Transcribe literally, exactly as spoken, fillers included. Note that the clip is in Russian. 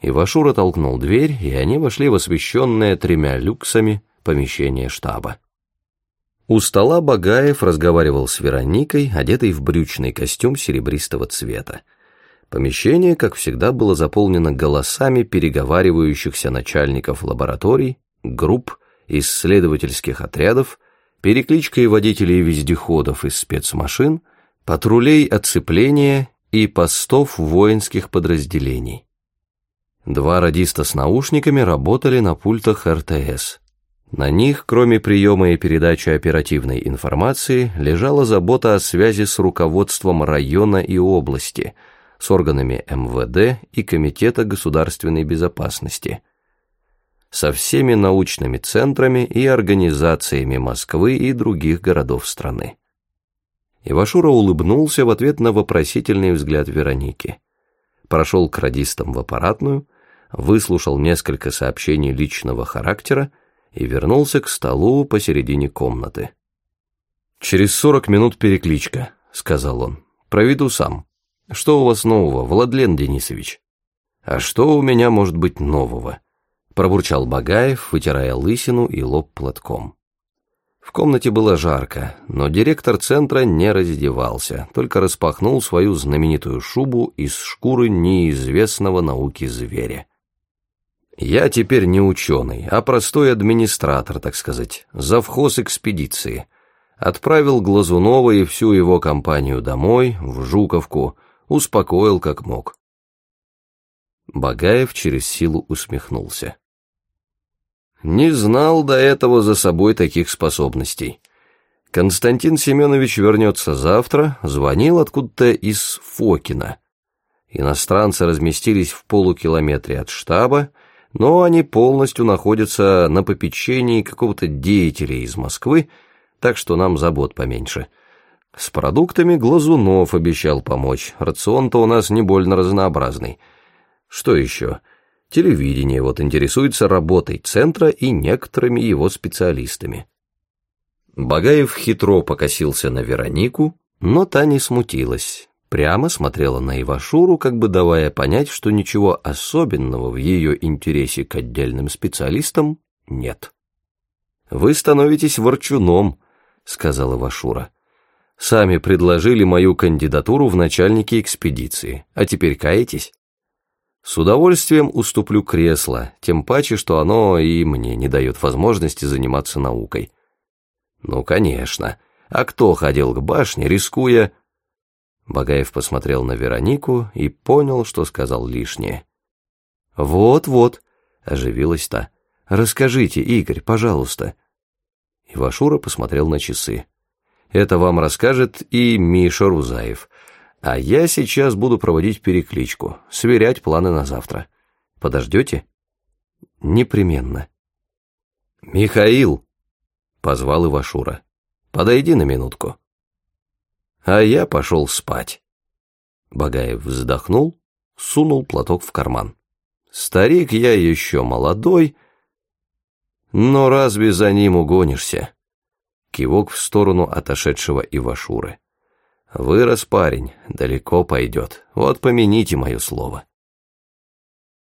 Ивашура толкнул дверь, и они вошли в освещенное тремя люксами помещение штаба. У стола Багаев разговаривал с Вероникой, одетой в брючный костюм серебристого цвета. Помещение, как всегда, было заполнено голосами переговаривающихся начальников лабораторий, групп, исследовательских отрядов, перекличкой водителей вездеходов из спецмашин, патрулей оцепления и постов воинских подразделений. Два радиста с наушниками работали на пультах эр тэ эс. На них, кроме приема и передачи оперативной информации, лежала забота о связи с руководством района и области, с органами эм вэ дэ и Комитета государственной безопасности, со всеми научными центрами и организациями Москвы и других городов страны. Ивашура улыбнулся в ответ на вопросительный взгляд Вероники. Прошел к радистам в аппаратную, выслушал несколько сообщений личного характера и вернулся к столу посередине комнаты. «Через сорок минут перекличка», — сказал он. «Проведу сам. Что у вас нового, Владлен Денисович?» «А что у меня может быть нового?» — пробурчал Багаев, вытирая лысину и лоб платком. В комнате было жарко, но директор центра не раздевался, только распахнул свою знаменитую шубу из шкуры неизвестного науки зверя. «Я теперь не ученый, а простой администратор, так сказать, завхоз экспедиции. Отправил Глазунова и всю его компанию домой, в Жуковку, успокоил как мог». Багаев через силу усмехнулся. «Не знал до этого за собой таких способностей. Константин Семенович вернется завтра, звонил откуда-то из Фокина. Иностранцы разместились в полукилометре от штаба, но они полностью находятся на попечении какого-то деятеля из Москвы, так что нам забот поменьше. С продуктами Глазунов обещал помочь, рацион-то у нас не больно разнообразный. Что еще? Телевидение вот интересуется работой центра и некоторыми его специалистами». Багаев хитро покосился на Веронику, но та не смутилась. Прямо смотрела на Ивашуру, как бы давая понять, что ничего особенного в ее интересе к отдельным специалистам нет. «Вы становитесь ворчуном», — сказал Ивашура. «Сами предложили мою кандидатуру в начальники экспедиции, а теперь каетесь? С удовольствием уступлю кресло, тем паче, что оно и мне не дает возможности заниматься наукой». «Ну, конечно. А кто ходил к башне, рискуя...» Багаев посмотрел на Веронику и понял, что сказал лишнее. «Вот-вот», — оживилась та. «Расскажите, Игорь, пожалуйста». Ивашура посмотрел на часы. «Это вам расскажет и Миша Рузаев. А я сейчас буду проводить перекличку, сверять планы на завтра. Подождете?» «Непременно». «Михаил», — позвал Ивашура, — «подойди на минутку». А я пошел спать. Багаев вздохнул, сунул платок в карман. «Старик я еще молодой, но разве за ним угонишься?» Кивок в сторону отошедшего Ивашуры. «Вырос парень, далеко пойдет, вот помяните мое слово».